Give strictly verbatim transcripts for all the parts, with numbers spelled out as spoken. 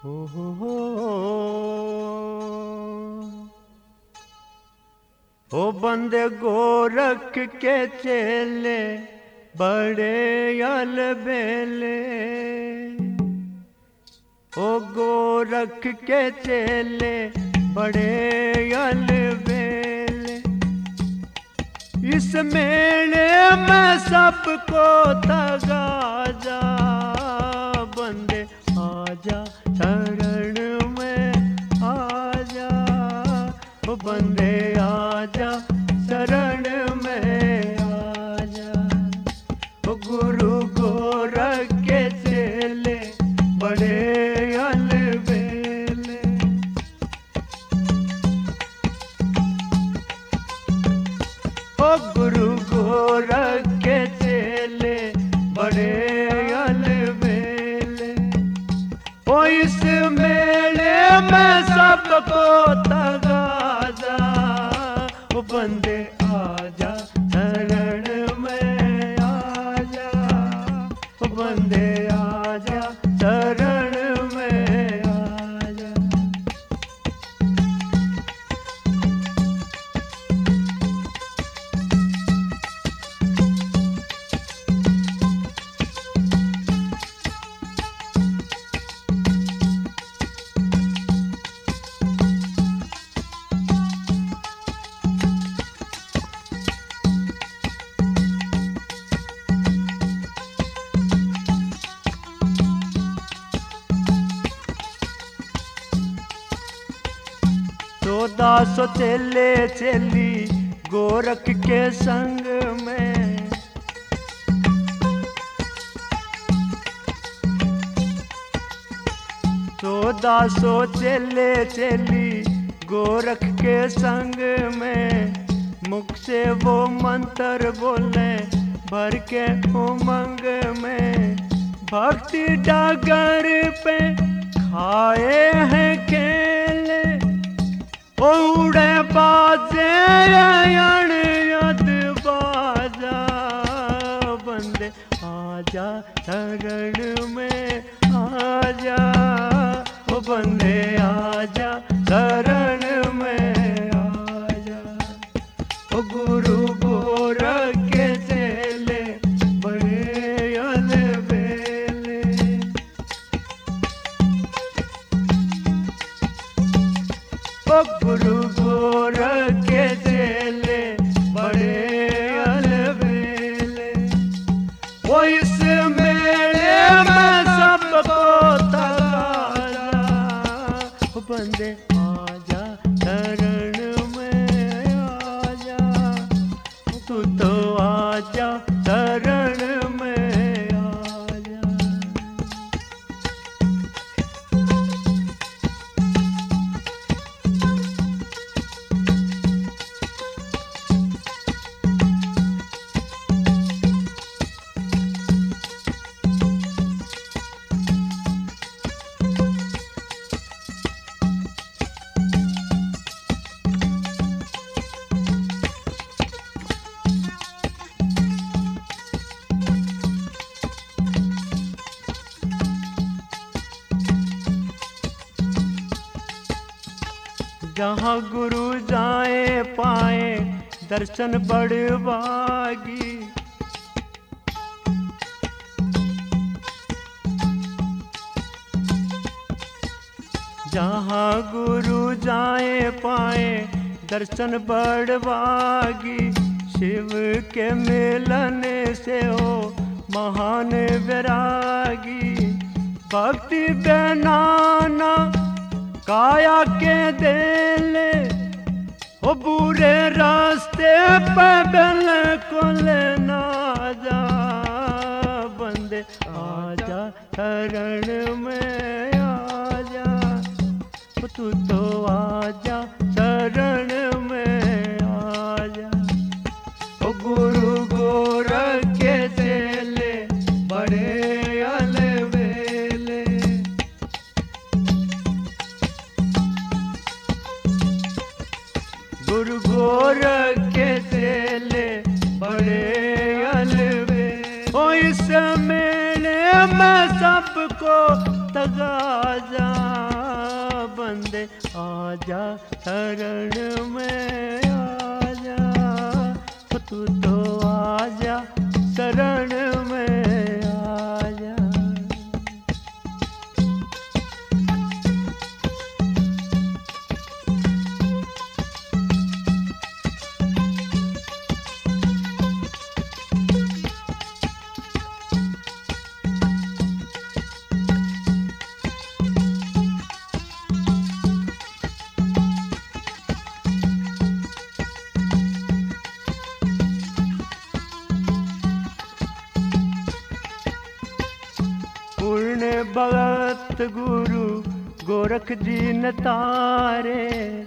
हो हो हो हो बंदे गोरख के चेले बड़े अलबेले। ओ गोरख के चेले बड़े अलबेले। इस मेले में सबको तगाजा बंदे आजा शरण में आजा। ओ बंदे आजा शरण में आजा। ओ गुरु गोरख के चेले बड़े अलबेले। ओ गुरु गोरख के चेले बड़े अलबेले। ओ इस मेले में सबको तगाजा। ओ बंदे आजा शरण में आजा। ओ बंदे आजा शरण में आजा। चौदह सौ चेले चेली गोरख के संग में। चौदह सौ चेले चेली गोरख के संग में। मुख से वो मंत्र बोले भर के उमंग में। भक्ति डागर पे खाए हैं केले। उड़े बाजे अयण यद बाजा। बंदे आजा शरण में आजा। ओ बंदे आजा शरण में आजा। ओ गुरु गोरख के चेले बड़े अलबेले। ओ गुरु गोरख के चेले बड़े अलबेले। वो इस मेले में सबको तगाजा। ओ बंदे आजा शरण में आजा। तू तो आजा शरण में आजा। जहाँ गुरु जाए पाए दर्शन बड़वागी। जहाँ गुरु जाए पाए दर्शन बड़वागी। शिव के मिलन से हो महान वैरागी। भक्ति बनाना काया के देले। ओ बुरे रास्ते पे बिल्कुल ना जा। बंदे आजा शरण में आजा। ओ तू तो आजा शरण में आजा। ओ गुरु गोरख के चेले बड़े अलबेले। गुरु गोरख के चेले बड़े अलबेले। ओ इस मेले में सबको तगाजा बंदे आजा शरण में आजा, तू तो आजा शरण में आजा। पूर्ण भगत गुरु गोरख जी न तारे,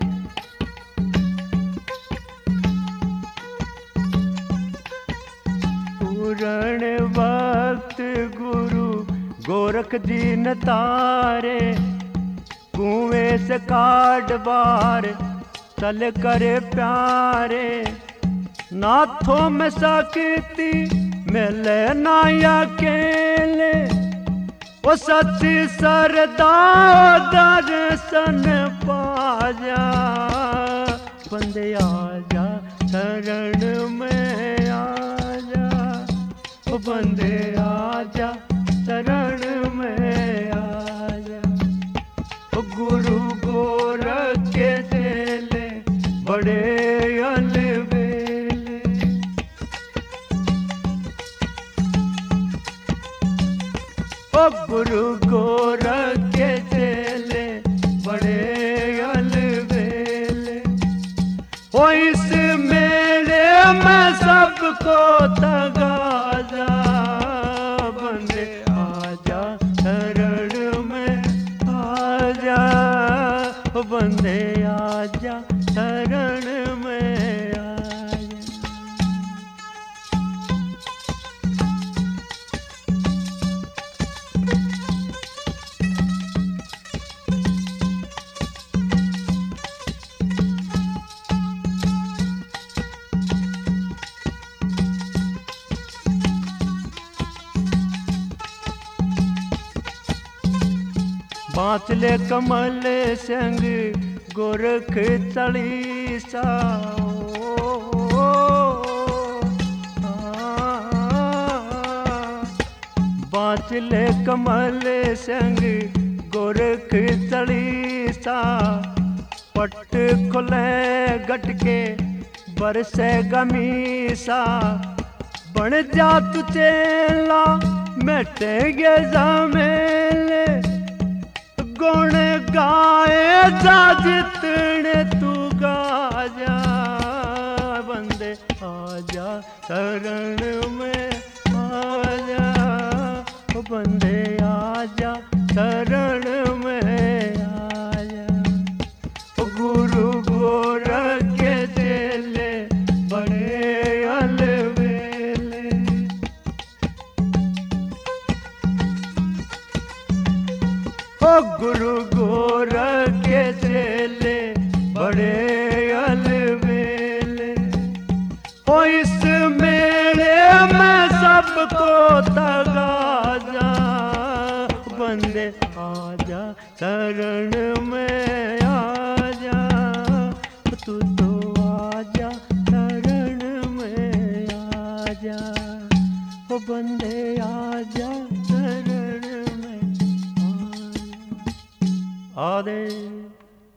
पूर्ण भक्त गुरु गोरख जी न तारे, कुएं से काट बार चल करे प्यारे, नाथों में शक्ति मिले ना अकेले, वो सच्ची सरदा दर्शन पाजा बंदे आजा शरण में आजा, वो बंदे आजा शरण में आजा। वो गुरु गोरख के चेले बड़े अलबेले, ओ गुरु गोरख के चेले बड़े अलबेले, ओ इस मेले में सबको तगाजा बंदे आजा शरण में आजा, बंदे आजा शरण में आजा। बाँचले कमल संग गोरख चालीसा, बाँचले कमल संग गोरख चालीसा, पट खुले गट के बरसे गमीसा, बन जा तू चेला मिटेगे झमेले, गुण गाए जा जितने तू गाजा बंदे आजा शरण में आजा, बंदे आजा शरण में आजा। गुरु गोरख के चेले बड़े अलबेले, ओ गुरु गोरख के चेले बड़े अलबेले, ओ इस मेले में सबको तगाजा बंदे आजा शरण में आजा, तू तो आजा शरण में आजा, ओ बंदे आजा शरण में आजा। आदे